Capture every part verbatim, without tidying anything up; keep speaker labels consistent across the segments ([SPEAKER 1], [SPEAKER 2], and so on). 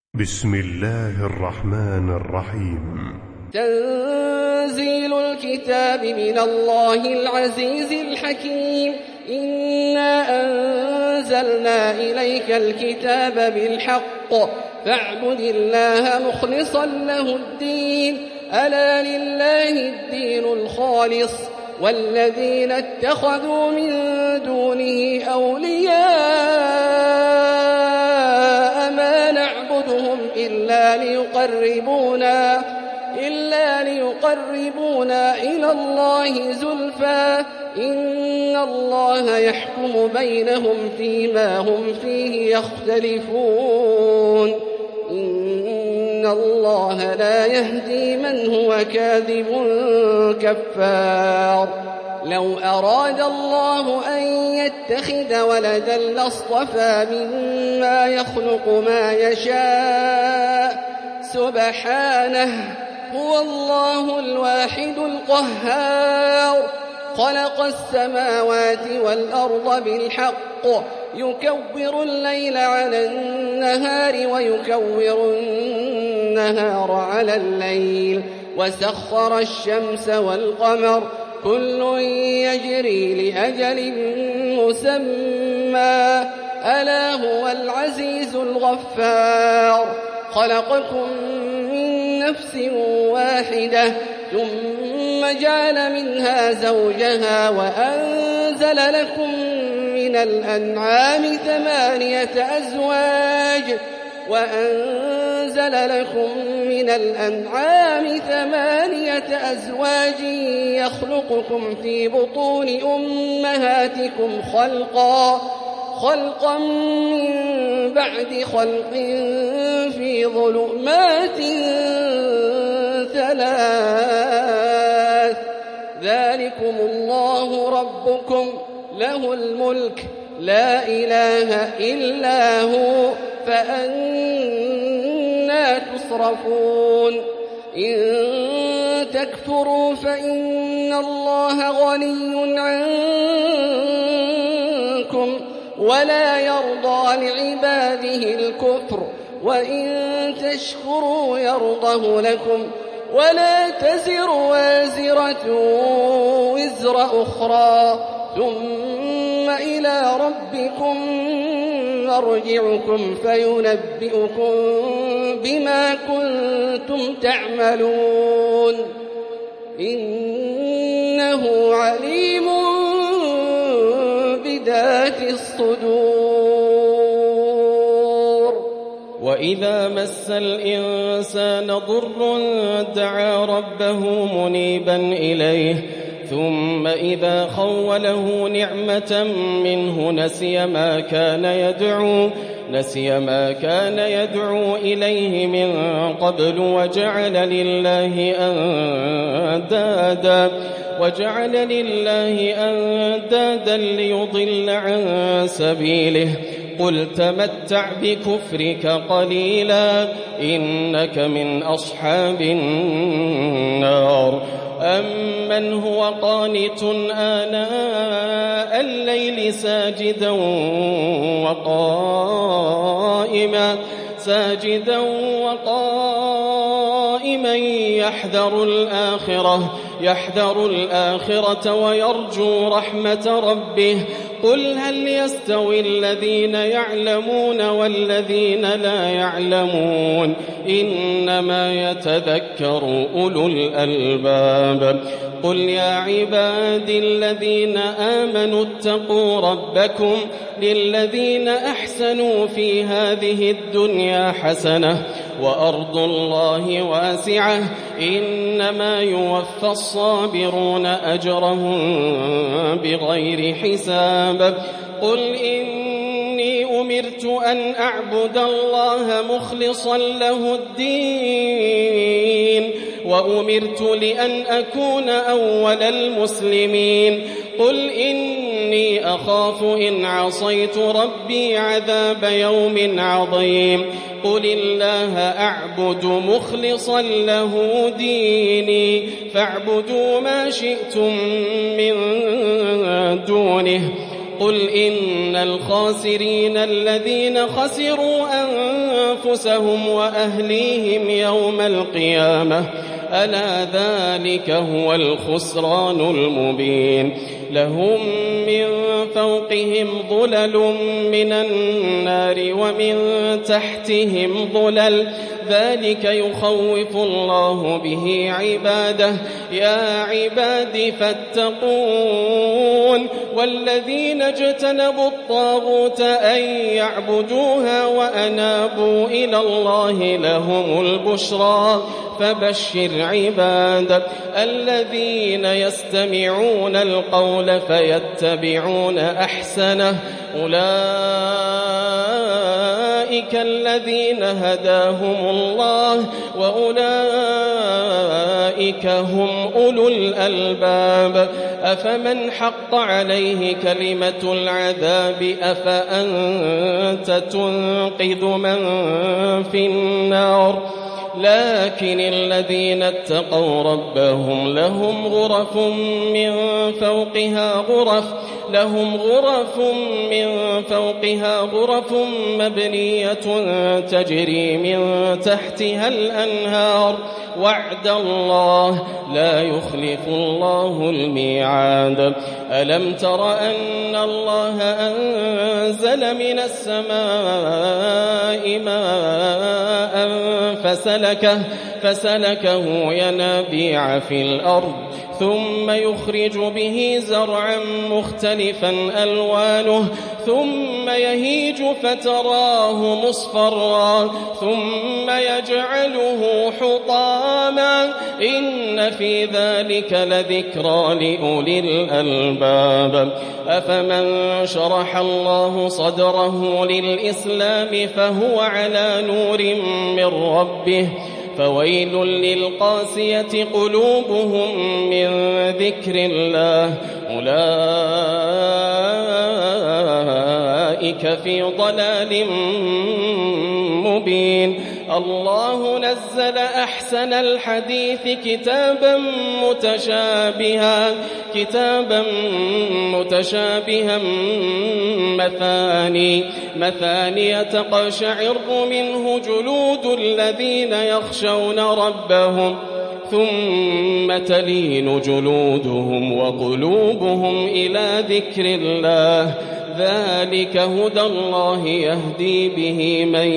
[SPEAKER 1] بسم الله الرحمن الرحيم.
[SPEAKER 2] تنزيل الكتاب من الله العزيز الحكيم. إنا أنزلنا إليك الكتاب بالحق فاعبد الله مخلصا له الدين. ألا لله الدين الخالص والذين اتخذوا من دونه أولياء ما نعبدهم إلا ليقربونا إلا ليقربونا إلى الله زلفى إن الله يحكم بينهم فيما هم فيه يختلفون. إن الله لا يهدي من هو كاذب كفار. لو أراد الله أن يتخذ ولدا لاصطفى مما يخلق ما يشاء سبحانه هو الله الواحد القهار. خلق السماوات والأرض بالحق يكور الليل على النهار ويكور النهار على الليل وسخر الشمس والقمر كل يجري لأجل مسمى ألا هو العزيز الغفار. خلقكم من نفس واحدة ثم جعل منها زوجها وأنزل لكم من الأنعام ثمانية أزواج وأنزل لكم من الأنعام ثمانية أزواج يخلقكم في بطون أمهاتكم خلقا خلقا من بعد خلق في ظلمات ثلاث ذلكم الله ربكم له الملك لا إله إلا هو فأنى تصرفون. إن تكفروا فإن الله غني عنكم ولا يرضى لعباده الكفر وإن تشكروا يرضه لكم ولا تزر وازرة وزر أخرى ثم إلى ربكم مرجعكم فينبئكم بما كنتم تعملون. إنه عليم بذات الصدور.
[SPEAKER 3] وإذا مس الإنسان ضر دعا ربه منيبا إليه ثم إذا خوله نعمة منه نسي ما كان يدعو نسي ما كان يدعو إليه من قبل وجعل لله أندادا وجعل لله أندادا ليضل عن سبيله. قل تمتع بكفرك قليلا إنك من أصحاب النار. أمن هو قانت آناء الليل ساجدا وقائما ساجدا وقائما يحذر الآخرة يحذر الآخرة ويرجو رحمة ربه. قل هل يستوي الذين يعلمون والذين لا يعلمون إنما يتذكر أولو الألباب. قل يا عبادي الذين آمنوا اتقوا ربكم للذين أحسنوا في هذه الدنيا حسنة وأرض الله واسعة إنما يوفى الصابرون أجرهم بغير حساب. قل إني أمرت أن أعبد الله مخلصا له الدين وأمرت لأن أكون أول المسلمين. قل إني أخاف إن عصيت ربي عذاب يوم عظيم. قل الله أعبد مخلصا له ديني فاعبدوا ما شئتم من دونه. قل إن الخاسرين الذين خسروا أنفسهم وأهليهم يوم القيامة ألا ذلك هو الخسران المبين لهم من فوقهم ظلل من النار ومن تحتهم ظلل ذلك يخوف الله به عباده يا عباد فاتقون والذين اجتنبوا الطاغوت أن يعبدوها وأنابوا إلى الله لهم البشرى فبشر عباد الذين يستمعون القول فيتبعون أحسنه أولئك الذين هداهم الله وأولئك هم أولو الألباب أفمن حق عليه كلمة العذاب أفأنت تنقذ من في النار لكن الذين اتقوا ربهم لهم غرف من فوقها غرف لهم غرف من فوقها غرف مبنية تجري من تحتها الأنهار وعد الله لا يخلف الله الميعاد ألم تر أن الله أنزل من السماء ماء فسلكه, فسلكه ينابيع في الأرض ثم يخرج به زرعا مختلفا ألوانه ثم يهيج فتراه مصفرا ثم يجعله حطاما إن في ذلك لذكرى لأولي الألباب أفمن شرح الله صدره للإسلام فهو على نور من ربه فويل للقاسية قلوبهم من ذكر الله أولئك في ضلال مبين الله نزل أحسن الحديث كتابا متشابها كتابا متشابها مثاني مثاني تقشعر منه جلود الذين يخشون ربهم ثم تلين جلودهم وقلوبهم إلى ذكر الله ذلك هدى الله يهدي به من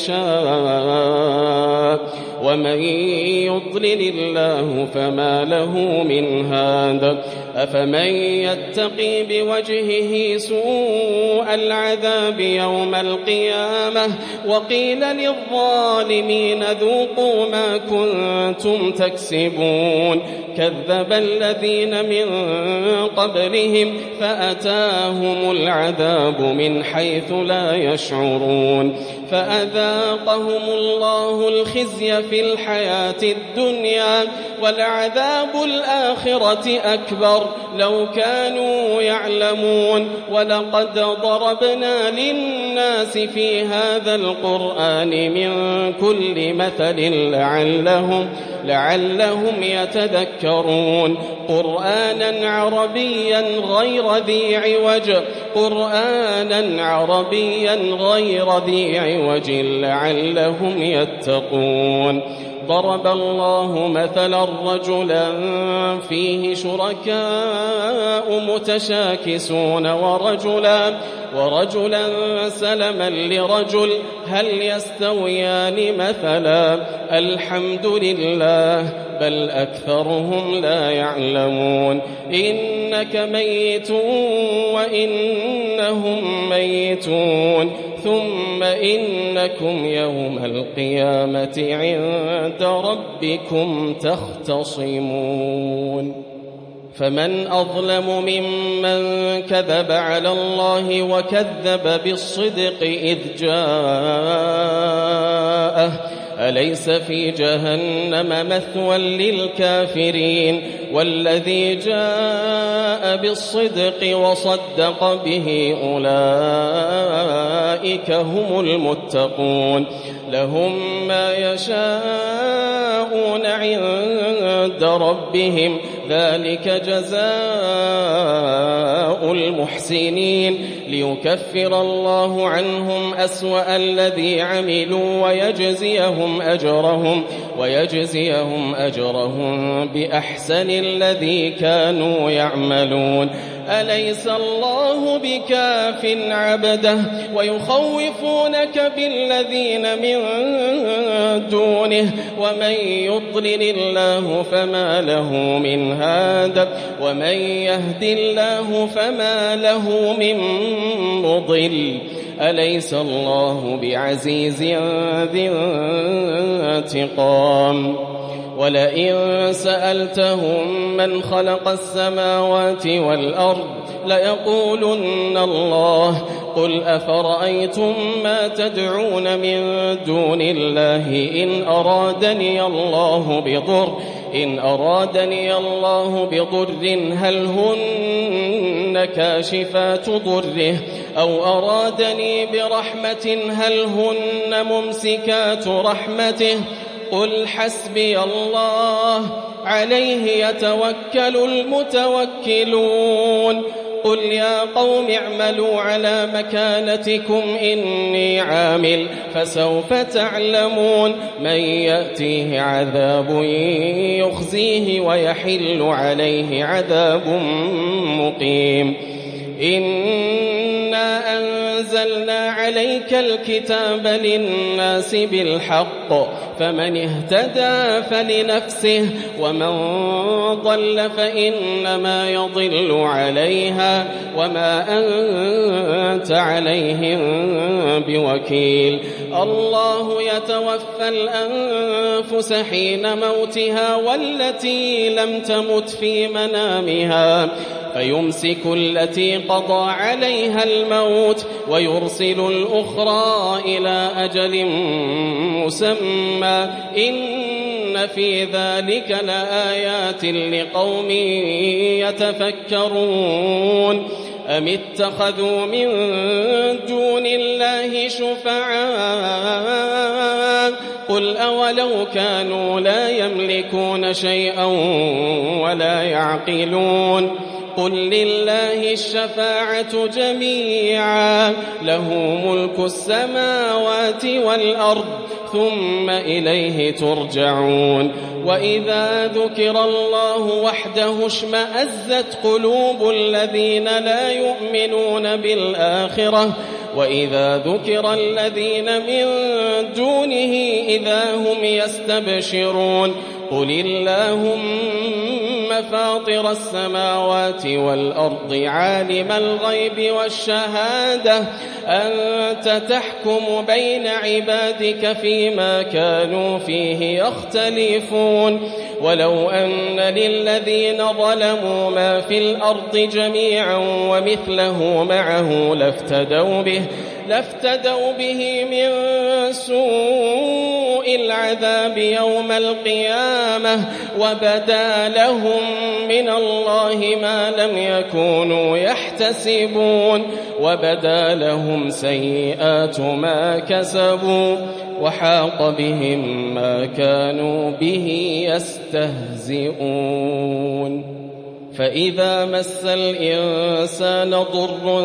[SPEAKER 3] يشاء ومن يضلل الله فما له من هاد أفمن يتقي بوجهه سوء العذاب يوم القيامة وقيل للظالمين ذوقوا ما كنتم تكسبون كذب الذين من قبلهم فأتاهم العذاب من حيث لا يشعرون فأذاقهم الله الخزي في الحياة الدنيا ولعذاب الآخرة أكبر لو كانوا يعلمون ولقد ضربنا للناس في هذا القرآن من كل مثل لعلهم لعلهم يتذكرون قرآنا عربيا غير ذي عوج قرآنا عربيا غير ذي عوج لعلهم يتقون ضرب الله مثلا رجلا فيه شركاء متشاكسون ورجلا ورجلا سلما لرجل هل يستويان مثلا الحمد لله بل أكثرهم لا يعلمون إنك ميت وإنهم ميتون ثم إنكم يوم القيامة عند ربكم تختصمون فمن أظلم ممن كذب على الله وكذب بالصدق إذ جاءه أليس في جهنم مثوى للكافرين والذي جاء بالصدق وصدق به أولئك هم المتقون لهم ما يشاءون عند ربهم ذلك جزاء المحسنين ليكفر الله عنهم أسوأ الذي عملوا ويجزيهم أجرهم ويجزيهم أجرهم بأحسن الذي كانوا يعملون. أليس الله بكاف عبده ويخوفونك بالذين من دونه ومن يضلل الله فما له من هاد ومن يهد الله فما له من مضل. أليس الله بعزيز ذي انتقام. ولئن سألتهم من خلق السماوات والأرض ليقولن الله قل أفرأيتم ما تدعون من دون الله إن أرادني الله بضر إن أرادني الله بضر هل هن كاشفات ضره أو أرادني برحمة هل هن ممسكات رحمته قل حسبي الله عليه يتوكل المتوكلون. قل يا قوم اعملوا على مكانتكم إني عامل فسوف تعلمون من يأتيه عذاب يخزيه ويحل عليه عذاب مقيم. إنا أنزلنا عليك الكتاب للناس بالحق فمن اهتدى فلنفسه ومن ضل فإنما يضل عليها وما أنت عليهم بوكيل. الله يتوفى الأنفس حين موتها والتي لم تمت في منامها فيمسك التي قضى عليها الموت ويرسل الأخرى إلى أجل مسمى إن في ذلك لآيات لقوم يتفكرون. أم اتخذوا من دون الله شفعاء قل أولو كانوا لا يملكون شيئا ولا يعقلون قل لله الشفاعة جميعا له ملك السماوات والأرض ثم إليه ترجعون. وإذا ذكر الله وحده اشمأزت قلوب الذين لا يؤمنون بالآخرة وإذا ذكر الذين من دونه إذا هم يستبشرون. قل اللهم فاطر السماوات والأرض عالم الغيب والشهادة أنت تحكم بين عبادك فيما كانوا فيه يختلفون. ولو أن للذين ظلموا ما في الأرض جميعا ومثله معه لافتدوا به لافتدوا به من سوء العذاب يوم القيامة وبدا لهم من الله ما لم يكونوا يحتسبون وبدا لهم سيئات ما كسبوا وحاق بهم ما كانوا به يستهزئون. فإذا مس الإنسان ضر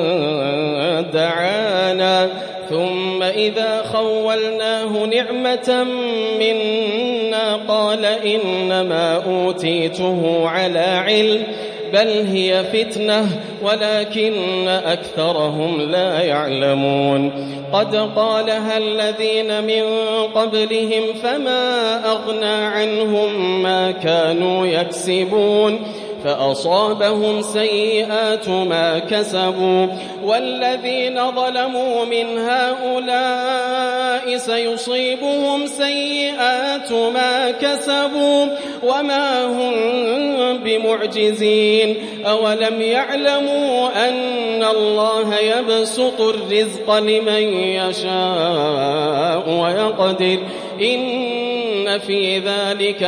[SPEAKER 3] دعانا ثم إذا خولناه نعمة منا قال إنما أوتيته على علم بل هي فتنة ولكن أكثرهم لا يعلمون. قد قالها الذين من قبلهم فما أغنى عنهم ما كانوا يكسبون فأصابهم سيئات ما كسبوا والذين ظلموا من هؤلاء سيصيبهم سيئات ما كسبوا وما هم بمعجزين. أولم يعلموا أن الله يبسط الرزق لمن يشاء ويقدر إن في ذلك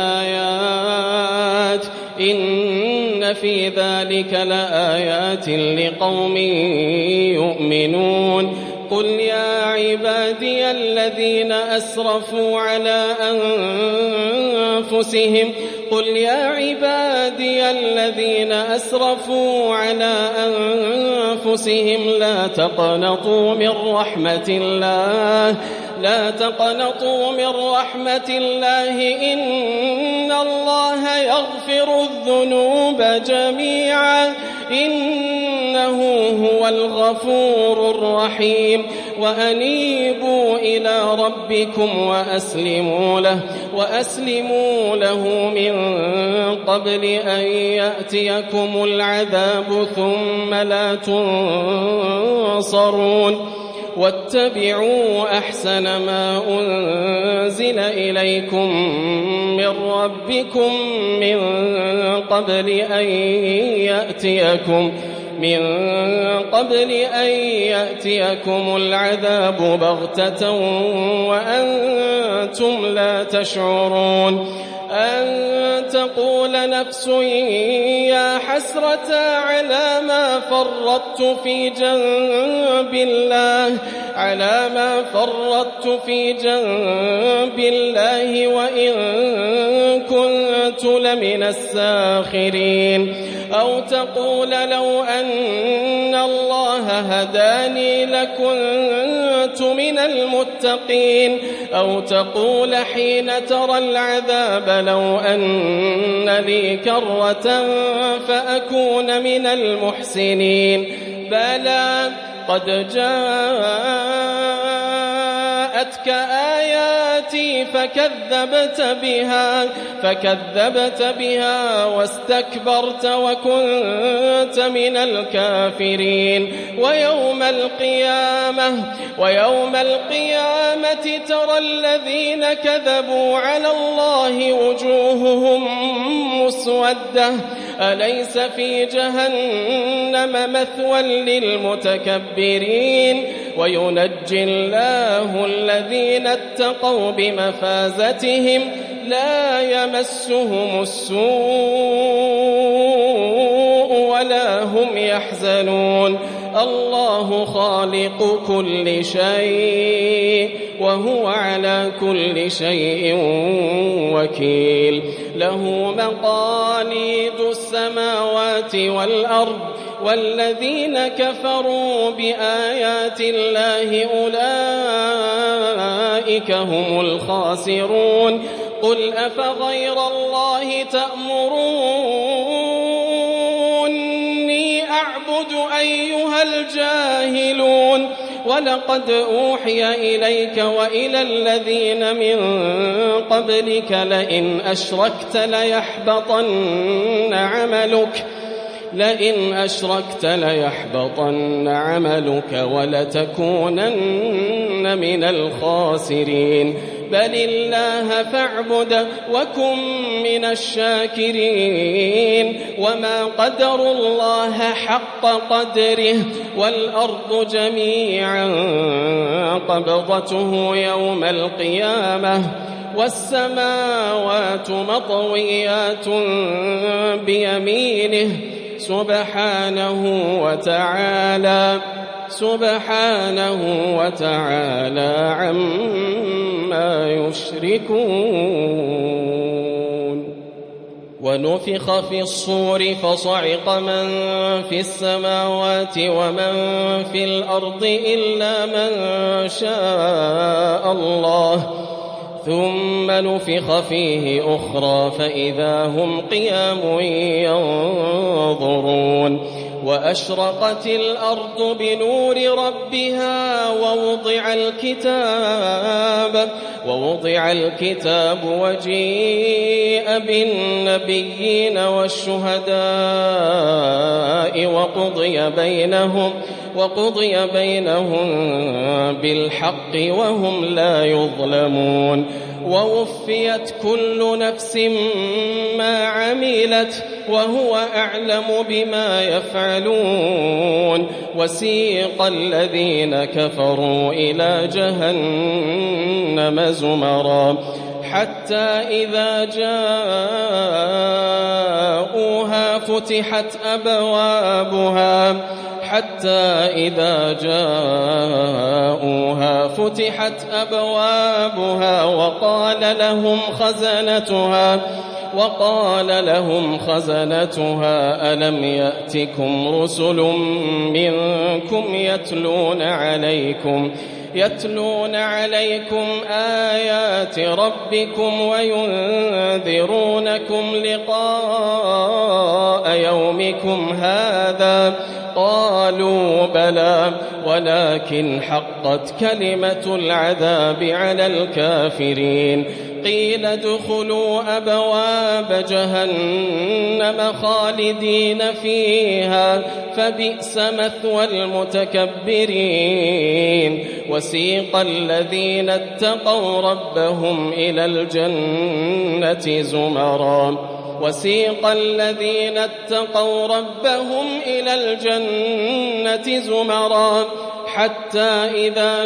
[SPEAKER 3] لآيات إن في ذلك لآيات لقوم يؤمنون. قل يا عبادي الذين أسرفوا على أنفسهم قل يا عبادي الذين أسرفوا على أنفسهم لا تقنطوا من رحمة الله لا تقنطوا من رحمة الله إن الله يغفر الذنوب جميعا إنه هو الغفور الرحيم وأنيبوا إلى ربكم وأسلموا له وأسلموا له من قبل أن يأتيكم العذاب ثم لا تنصرون واتبعوا أحسن ما أنزل إليكم من ربكم من قبل أن يأتيكم من قبل أن يأتيكم العذاب بغتة وأنتم لا تشعرون أن تقول نفس يا حسرة على ما فرطت في جنب الله على ما فرطت في جنب الله وإن كنت لمن الساخرين أو تقول لو أن الله هداني لكنت من المتقين أو تقول حين ترى العذاب لو أن لي كرة فأكون من المحسنين بلى قد جاءتك آياتي فكذبت بها فكذبت بها واستكبرت وكنت من الكافرين ويوم القيامة ويوم القيامة ترى الذين كذبوا على الله وجوههم مسودة أليس في جهنم مثوى للمتكبرين وينجي الله الذين اتقوا بمفازتهم لا يمسهم السوء ولا هم يحزنون الله خالق كل شيء وهو على كل شيء وكيل له مقاليد السماوات والأرض والذين كفروا بآيات الله أولئك هم الخاسرون قل أفغير الله تأمروني أعبد أيها الجاهلون ولقد أوحي إليك وإلى الذين من قبلك لئن أشركت ليحبطن عملك لئن أشركت ليحبطن عملك ولتكونن من الخاسرين بل الله فاعبد وكن من الشاكرين وما قدروا الله حق قدره والأرض جميعا قبضته يوم القيامة والسماوات مطويات بيمينه سبحانه وتعالى سبحانه وتعالى عما يشركون ونفخ في الصور فصعق من في السماوات ومن في الأرض إلا من شاء الله ثم نفخ فيه أخرى فإذا هم قيام ينظرون وأشرقت الأرض بنور ربها ووضع الكتاب ووضع الكتاب وجيء بالنبيين والشهداء وقضي بينهم وقضي بينهم بالحق وهم لا يظلمون ووفيت كل نفس ما عملت وهو أعلم بما يفعلون وسيق الذين كفروا إلى جهنم زمرا حتى إذا جاءوها فتحت أبوابها حتى إذا جاءوها فتحت أبوابها وقال لهم خزنتها وقال لهم خزنتها ألم يأتكم رسل منكم يتلون عليكم يتلون عليكم آيات ربكم وينذرونكم لقاء يومكم هذا قالوا بلى ولكن حقت كلمة العذاب على الكافرين قيل ادخلوا أبواب جهنم خالدين فيها فبئس مثوى المتكبرين وسيق الذين اتقوا ربهم إلى الجنة زمرا وسيق الذين اتقوا ربهم إلى الجنة زمرا حتى إذا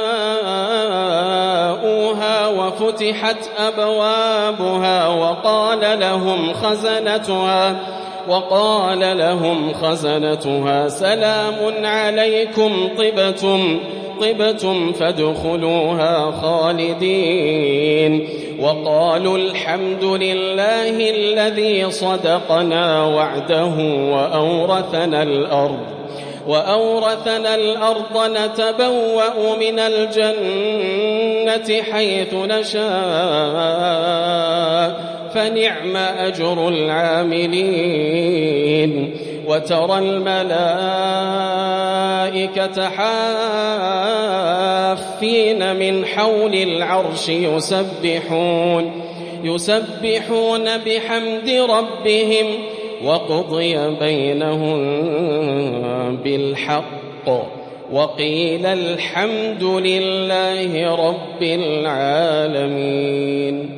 [SPEAKER 3] جاءوها وفتحت أبوابها وقال لهم خزنتها وقال لهم خزنتها سلام عليكم طبتم طبتم فادخلوها خالدين وقالوا الحمد لله الذي صدقنا وعده وأورثنا الأرض وأورثنا الأرض نتبوأ من الجنة حيث نشاء فنعم أجر العاملين وترى الملائكة حافين من حول العرش يسبحون يسبحون بحمد ربهم وقضي بينهم بالحق وقيل الحمد لله رب العالمين.